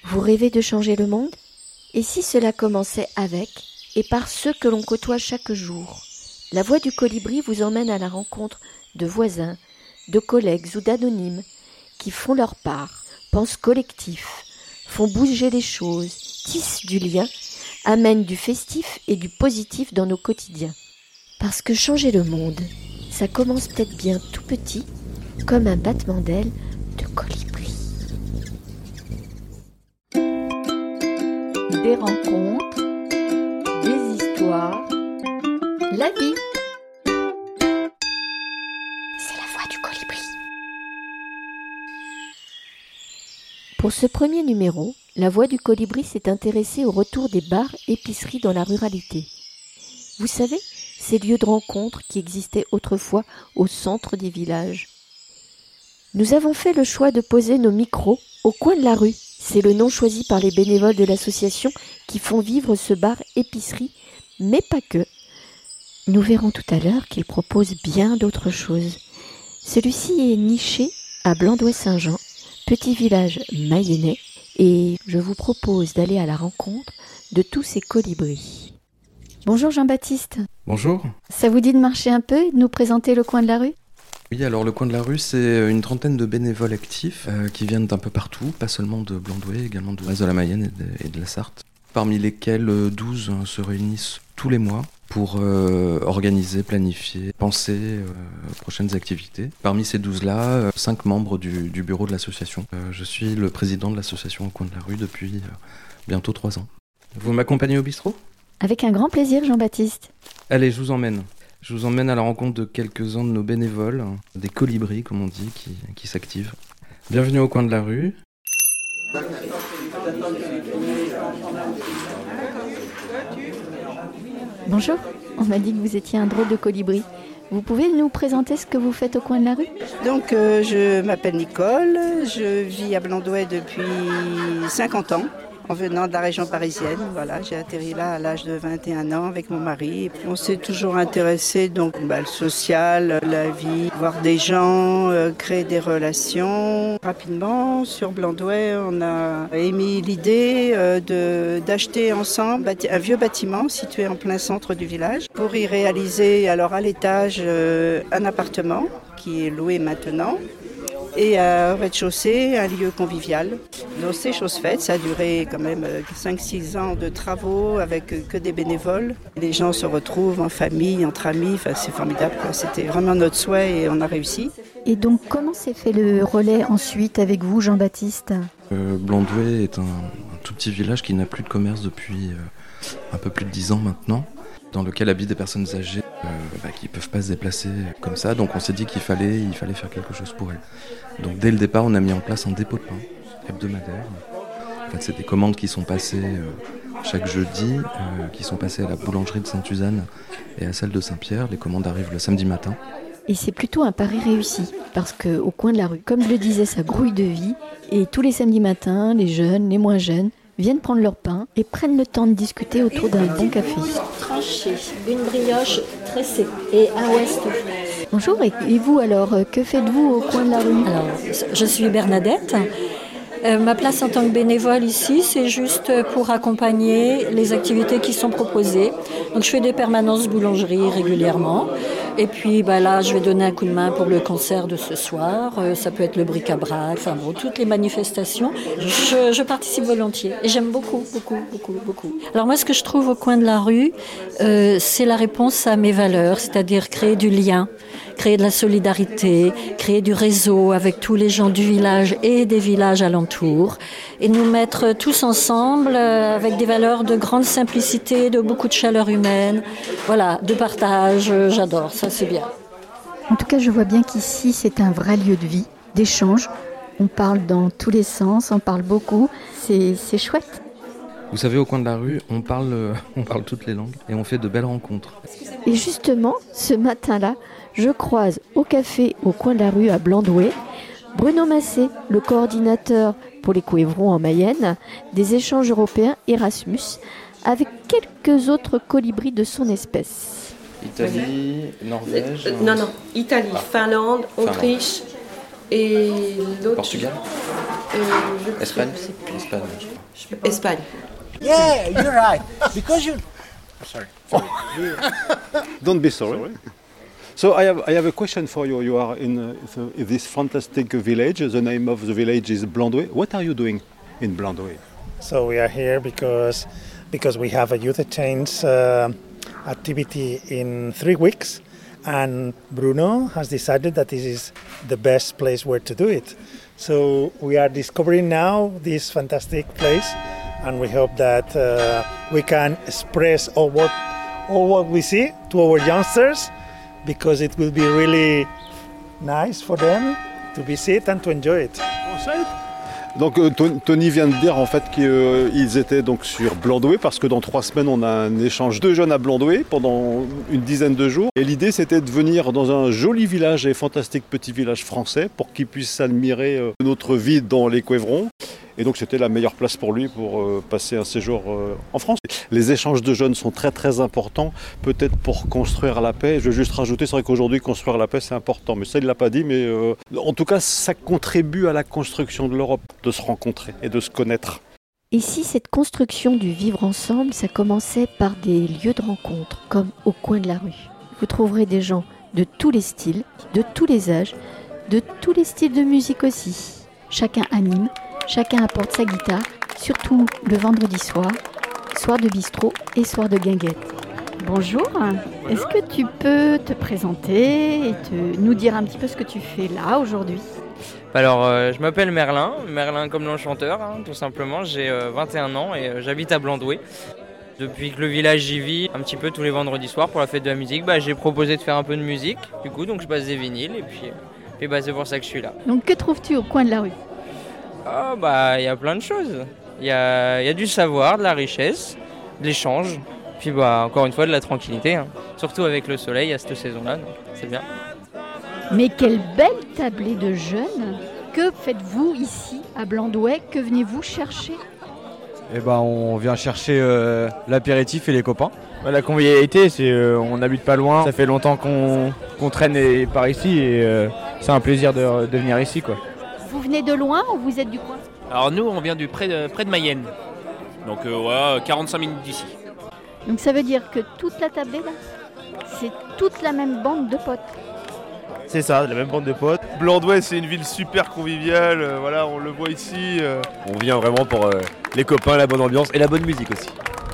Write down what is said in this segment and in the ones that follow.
Vous rêvez de changer le monde ? Et si cela commençait avec et par ceux que l'on côtoie chaque jour ? La voix du colibri vous emmène à la rencontre de voisins, de collègues ou d'anonymes qui font leur part, pensent collectif, font bouger les choses, tissent du lien, amènent du festif et du positif dans nos quotidiens. Parce que changer le monde, ça commence peut-être bien tout petit, comme un battement d'ailes de colibri. Des rencontres, des histoires, la vie. C'est la voix du colibri. Pour ce premier numéro, la voix du colibri s'est intéressée au retour des bars épiceries dans la ruralité. Vous savez, ces lieux de rencontre qui existaient autrefois au centre des villages. Nous avons fait le choix de poser nos micros au coin de la rue. C'est le nom choisi par les bénévoles de l'association qui font vivre ce bar-épicerie, mais pas que. Nous verrons tout à l'heure qu'il propose bien d'autres choses. Celui-ci est niché à Blandouet-Saint-Jean, petit village mayennais, et je vous propose d'aller à la rencontre de tous ces colibris. Bonjour Jean-Baptiste. Bonjour. Ça vous dit de marcher un peu et de nous présenter le coin de la rue ? Oui, alors le coin de la rue, c'est une trentaine de bénévoles actifs qui viennent d'un peu partout, pas seulement de Blandouet, également de l'Est de la Mayenne et de la Sarthe, parmi lesquels 12 se réunissent tous les mois pour organiser, planifier, penser aux prochaines activités. Parmi ces 12-là, 5 membres du bureau de l'association. Je suis le président de l'association au coin de la rue depuis bientôt 3 ans. Vous m'accompagnez au bistrot ? Avec un grand plaisir Jean-Baptiste. Allez, je vous emmène. Je vous emmène à la rencontre de quelques-uns de nos bénévoles, des colibris comme on dit, qui s'activent. Bienvenue au coin de la rue. Bonjour, on m'a dit que vous étiez un drôle de colibri. Vous pouvez nous présenter ce que vous faites au coin de la rue ? Donc je m'appelle Nicole, je vis à Blandouet depuis 50 ans. En venant de la région parisienne, voilà, j'ai atterri là à l'âge de 21 ans avec mon mari. On s'est toujours intéressé donc le social, la vie, voir des gens, créer des relations. Rapidement, sur Blandouet, on a émis l'idée d'acheter ensemble un vieux bâtiment situé en plein centre du village pour y réaliser alors à l'étage un appartement qui est loué maintenant. Et au rez-de-chaussée, un lieu convivial. Donc c'est chose faite, ça a duré quand même 5-6 ans de travaux avec que des bénévoles. Les gens se retrouvent en famille, entre amis, enfin, c'est formidable, quoi. C'était vraiment notre souhait et on a réussi. Et donc comment s'est fait le relais ensuite avec vous Jean-Baptiste ? Blandouet est un tout petit village qui n'a plus de commerce depuis un peu plus de 10 ans maintenant, dans lequel habitent des personnes âgées qui ne peuvent pas se déplacer comme ça. Donc on s'est dit qu'il fallait faire quelque chose pour elles. Donc dès le départ, on a mis en place un dépôt de pain hebdomadaire. En fait, c'est des commandes qui sont passées chaque jeudi, qui sont passées à la boulangerie de Sainte-Suzanne et à celle de Saint-Pierre. Les commandes arrivent le samedi matin. Et c'est plutôt un pari réussi, parce qu'au coin de la rue, comme je le disais, ça grouille de vie. Et tous les samedis matins, les jeunes, les moins jeunes, viennent prendre leur pain et prennent le temps de discuter autour d'un bon café. Tranché, une brioche tressée et un ouest. Bonjour, et vous alors, que faites-vous au coin de la rue ? Alors, je suis Bernadette. Ma place en tant que bénévole ici, c'est juste pour accompagner les activités qui sont proposées. Donc je fais des permanences boulangerie régulièrement. Et puis là, je vais donner un coup de main pour le concert de ce soir. Ça peut être le bric-à-brac, toutes les manifestations. Je participe volontiers et j'aime beaucoup. Alors moi, ce que je trouve au coin de la rue, c'est la réponse à mes valeurs, c'est-à-dire créer du lien, créer de la solidarité, créer du réseau avec tous les gens du village et des villages alentours et nous mettre tous ensemble avec des valeurs de grande simplicité, de beaucoup de chaleur humaine, voilà, de partage, j'adore, ça c'est bien. En tout cas, je vois bien qu'ici, c'est un vrai lieu de vie, d'échange. On parle dans tous les sens, on parle beaucoup, c'est chouette. Vous savez, au coin de la rue, on parle toutes les langues et on fait de belles rencontres. Et justement, ce matin-là, je croise au café au coin de la rue à Blandouet Bruno Massé, le coordinateur pour les Coévrons en Mayenne des échanges européens Erasmus, avec quelques autres colibris de son espèce. Italie, Norvège... Italie, Finlande, Autriche et l'autre... Portugal. Espagne. Espagne. Yeah, you're right. Because you. Sorry. Don't be sorry. So I have a question for you. You are in this fantastic village. The name of the village is Blandouet. What are you doing in Blandouet? So we are here because we have a youth exchange activity in 3 weeks, and Bruno has decided that this is the best place where to do it. So we are discovering now this fantastic place, and we hope that we can express all what we see to our youngsters, because it will be really nice for them to visit and to enjoy it. Donc Tony vient de dire en fait qu'ils étaient donc sur Blandouet, parce que dans 3 semaines on a un échange de jeunes à Blandouet pendant une dizaine de jours. Et l'idée c'était de venir dans un joli village et fantastique petit village français pour qu'ils puissent admirer notre vie dans les Couévrons. Et donc c'était la meilleure place pour lui pour passer un séjour en France. Les échanges de jeunes sont très très importants, peut-être pour construire la paix. Je vais juste rajouter, c'est vrai qu'aujourd'hui construire la paix c'est important, mais ça il ne l'a pas dit, mais en tout cas ça contribue à la construction de l'Europe, de se rencontrer et de se connaître. Et si cette construction du vivre ensemble, ça commençait par des lieux de rencontre, comme au coin de la rue. Vous trouverez des gens de tous les styles, de tous les âges, de tous les styles de musique aussi. Chacun anime. Chacun apporte sa guitare, surtout le vendredi soir, soir de bistrot et soir de guinguette. Bonjour, est-ce que tu peux te présenter et nous dire un petit peu ce que tu fais là aujourd'hui ? Alors, je m'appelle Merlin comme l'enchanteur, tout simplement. J'ai 21 ans et j'habite à Blandouet. Depuis que le village y vit, un petit peu tous les vendredis soirs pour la fête de la musique, j'ai proposé de faire un peu de musique. Du coup, donc je passe des vinyles et puis c'est pour ça que je suis là. Donc, que trouves-tu au coin de la rue ? Il y a plein de choses. Il y a du savoir, de la richesse, de l'échange, puis encore une fois de la tranquillité, surtout avec le soleil à cette saison-là, donc c'est bien. Mais quelle belle tablée de jeunes! Que faites-vous ici à Blandouet? Que venez-vous chercher? On vient chercher l'apéritif et les copains. La convivialité, on n'habite pas loin, ça fait longtemps qu'on traîne par ici et c'est un plaisir de venir ici, quoi. Vous venez de loin ou vous êtes du coin? Alors nous, on vient près de Mayenne, donc 45 minutes d'ici. Donc ça veut dire que toute la tablée là, c'est toute la même bande de potes? C'est ça, la même bande de potes. Blandouet, c'est une ville super conviviale, on le voit ici. On vient vraiment pour les copains, la bonne ambiance et la bonne musique aussi.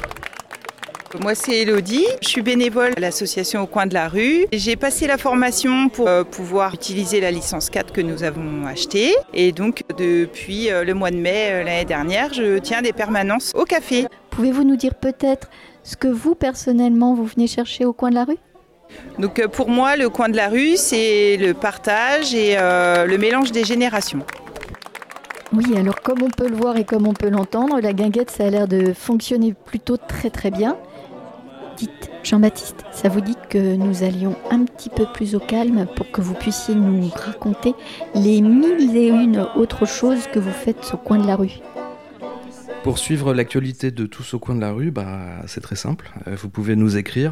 Moi c'est Elodie, je suis bénévole à l'association Au Coin de la Rue. J'ai passé la formation pour pouvoir utiliser la licence 4 que nous avons achetée. Et donc depuis le mois de mai l'année dernière, je tiens des permanences au café. Pouvez-vous nous dire peut-être ce que vous personnellement vous venez chercher au coin de la rue? Donc pour moi le coin de la rue c'est le partage et le mélange des générations. Oui, alors comme on peut le voir et comme on peut l'entendre, la guinguette ça a l'air de fonctionner plutôt très très bien. Dites, Jean-Baptiste, ça vous dit que nous allions un petit peu plus au calme pour que vous puissiez nous raconter les 1001 autres choses que vous faites au coin de la rue? Pour suivre l'actualité de Tous au coin de la rue, c'est très simple. Vous pouvez nous écrire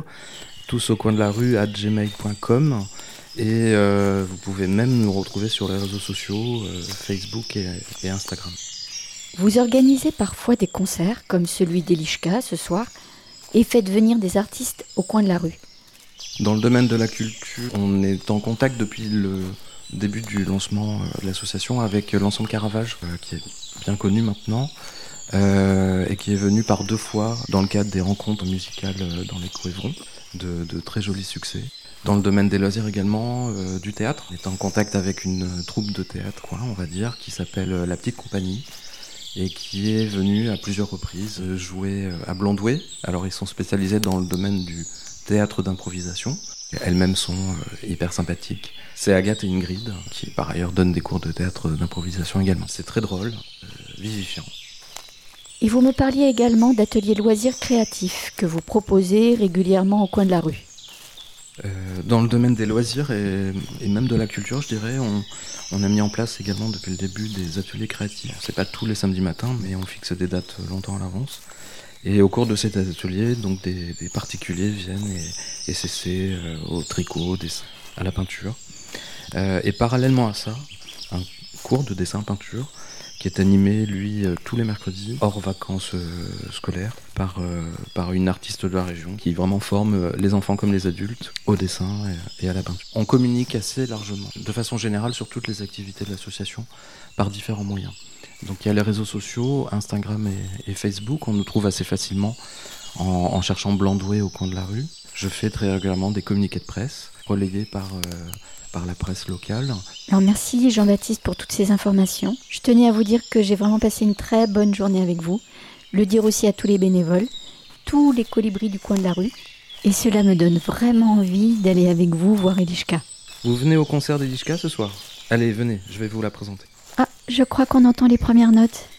tousaucoindelaRue@gmail.com et vous pouvez même nous retrouver sur les réseaux sociaux, Facebook et Instagram. Vous organisez parfois des concerts comme celui d'Elichka ce soir et faites venir des artistes au coin de la rue. Dans le domaine de la culture, on est en contact depuis le début du lancement de l'association avec l'ensemble Caravage, qui est bien connu maintenant, et qui est venu par 2 fois dans le cadre des rencontres musicales dans les Couévrons, de très jolis succès. Dans le domaine des loisirs également, du théâtre, on est en contact avec une troupe de théâtre, on va dire, qui s'appelle La Petite Compagnie, et qui est venue à plusieurs reprises jouer à Blandouet. Alors ils sont spécialisés dans le domaine du théâtre d'improvisation. Elles-mêmes sont hyper sympathiques. C'est Agathe et Ingrid, qui par ailleurs donnent des cours de théâtre d'improvisation également. C'est très drôle, vivifiant. Et vous me parliez également d'ateliers loisirs créatifs que vous proposez régulièrement au coin de la rue. Dans le domaine des loisirs et même de la culture, je dirais, on a mis en place également depuis le début des ateliers créatifs. C'est pas tous les samedis matins, mais on fixe des dates longtemps à l'avance. Et au cours de cet atelier, donc des particuliers viennent et s'essaient au tricot, à la peinture. Et parallèlement à ça, un cours de dessin peinture qui est animé, lui, tous les mercredis, hors vacances scolaires, par une artiste de la région qui vraiment forme les enfants comme les adultes au dessin et à la peinture. On communique assez largement, de façon générale, sur toutes les activités de l'association par différents moyens. Donc il y a les réseaux sociaux, Instagram et Facebook, on nous trouve assez facilement en cherchant Blandoué au coin de la rue. Je fais très régulièrement des communiqués de presse, relayés par la presse locale. Alors merci Jean-Baptiste pour toutes ces informations. Je tenais à vous dire que j'ai vraiment passé une très bonne journée avec vous. Le dire aussi à tous les bénévoles, tous les colibris du coin de la rue. Et cela me donne vraiment envie d'aller avec vous voir Eliška. Vous venez au concert d'Eliška ce soir ? Allez, venez, je vais vous la présenter. Ah, je crois qu'on entend les premières notes.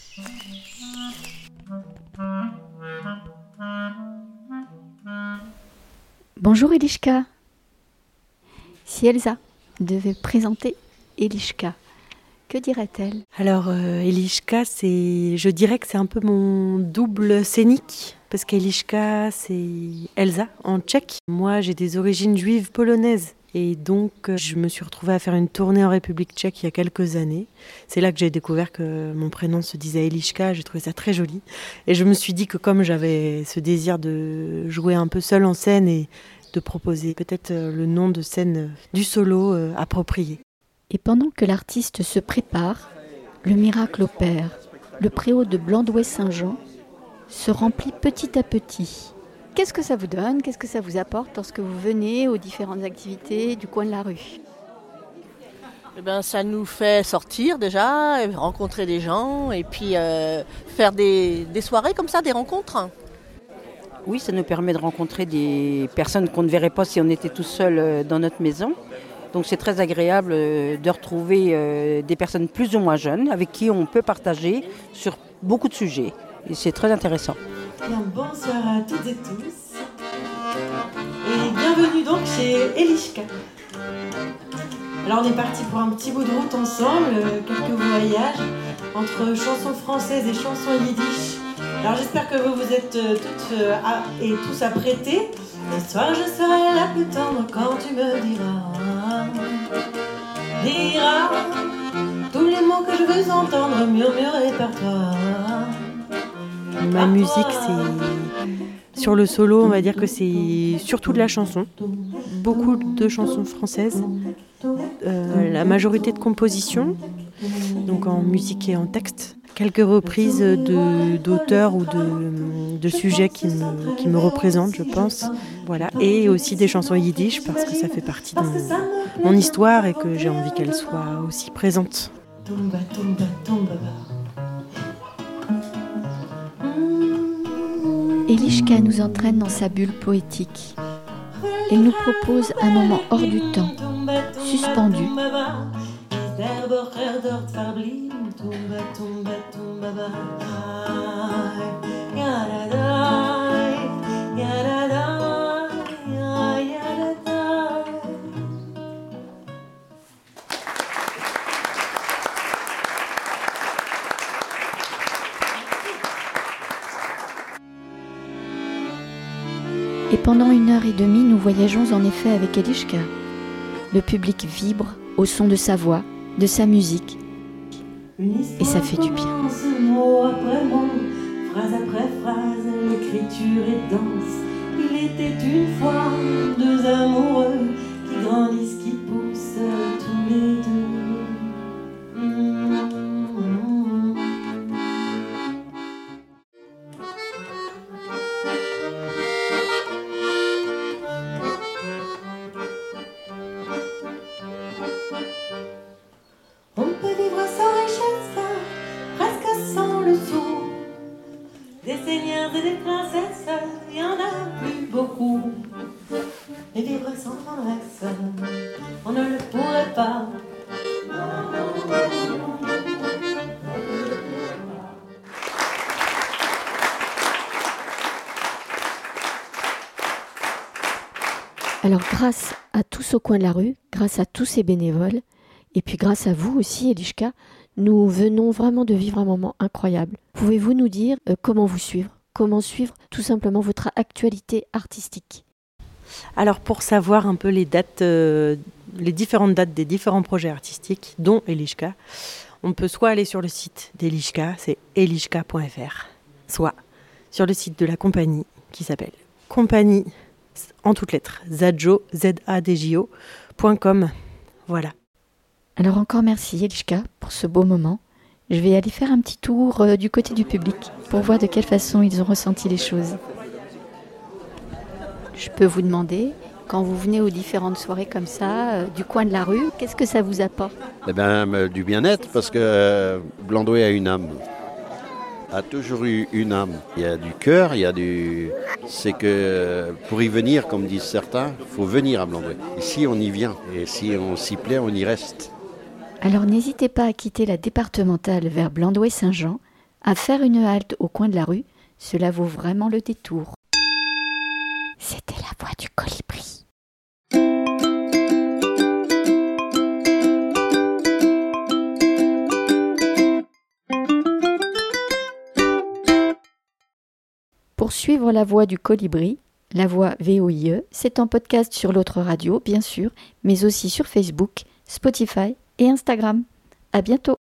Bonjour Eliška. Si Elsa devait présenter Eliška, que dirait-elle ? Alors Eliška, je dirais que c'est un peu mon double scénique, parce qu'Eliška c'est Elsa en tchèque. Moi j'ai des origines juives polonaises et donc je me suis retrouvée à faire une tournée en République tchèque il y a quelques années. C'est là que j'ai découvert que mon prénom se disait Eliška, j'ai trouvé ça très joli. Et je me suis dit que comme j'avais ce désir de jouer un peu seule en scène et de proposer peut-être le nom de scène du solo approprié. Et pendant que l'artiste se prépare, le miracle opère. Le préau de Blandoué-Saint-Jean se remplit petit à petit. Qu'est-ce que ça vous donne ? Qu'est-ce que ça vous apporte lorsque vous venez aux différentes activités du coin de la rue ? Eh ben, ça nous fait sortir déjà, rencontrer des gens et puis faire des soirées comme ça, des rencontres. Oui, ça nous permet de rencontrer des personnes qu'on ne verrait pas si on était tout seul dans notre maison. Donc c'est très agréable de retrouver des personnes plus ou moins jeunes avec qui on peut partager sur beaucoup de sujets. Et c'est très intéressant. Bien, bonsoir à toutes et tous. Et bienvenue donc chez Eliška. Alors on est parti pour un petit bout de route ensemble, quelques voyages entre chansons françaises et chansons yiddish. Alors j'espère que vous êtes toutes et tous apprêtés. Ce soir je serai la plus tendre quand tu me diras tous les mots que je veux entendre murmurer par toi. Ma musique, c'est sur le solo, on va dire que c'est surtout de la chanson, beaucoup de chansons françaises, la majorité de compositions, donc en musique et en texte. Quelques reprises d'auteurs ou de sujets qui me représentent, je pense. Voilà. Et aussi des chansons yiddish parce que ça fait partie de mon histoire et que j'ai envie qu'elles soient aussi présentes. Eliška nous entraîne dans sa bulle poétique. Elle nous propose un moment hors du temps, suspendu. Et pendant 1h30, nous voyageons en effet avec Eliška. Le public vibre au son de sa voix, de sa musique. Et ça fait du bien. Mot après mot, phrase après phrase, l'écriture est dense. Il était une fois deux amoureux qui grandissent, qui poussent tous les deux. On peut vivre sans richesse, presque sans le sou. Des seigneurs et des princesses, il y en a plus beaucoup. Et vivre sans tendresse, on ne le pourrait pas. Alors grâce à tous au coin de la rue, grâce à tous ces bénévoles, et puis grâce à vous aussi Eliška, nous venons vraiment de vivre un moment incroyable. Pouvez-vous nous dire comment vous suivre ? Comment suivre tout simplement votre actualité artistique ? Alors pour savoir un peu les dates les différentes dates des différents projets artistiques, dont Eliška, on peut soit aller sur le site d'Eliška, c'est eliška.fr, soit sur le site de la compagnie qui s'appelle compagnie, en toutes lettres, zadjo, zadjo.com. Voilà. Alors encore merci Eliška pour ce beau moment. Je vais aller faire un petit tour du côté du public pour voir de quelle façon ils ont ressenti les choses. Je peux vous demander, quand vous venez aux différentes soirées comme ça, du coin de la rue, qu'est-ce que ça vous apporte ? Du bien-être, parce que Blandouet a une âme. A toujours eu une âme. Il y a du cœur, c'est que pour y venir, comme disent certains, il faut venir à Blandouet. Ici, on y vient. Et si on s'y plaît, on y reste. Alors n'hésitez pas à quitter la départementale vers Blandouet-Saint-Jean, à faire une halte au coin de la rue. Cela vaut vraiment le détour. C'était la voix du colibri. Pour suivre la voix du colibri, la voix VOIE, c'est en podcast sur l'autre radio, bien sûr, mais aussi sur Facebook, Spotify et Instagram. À bientôt.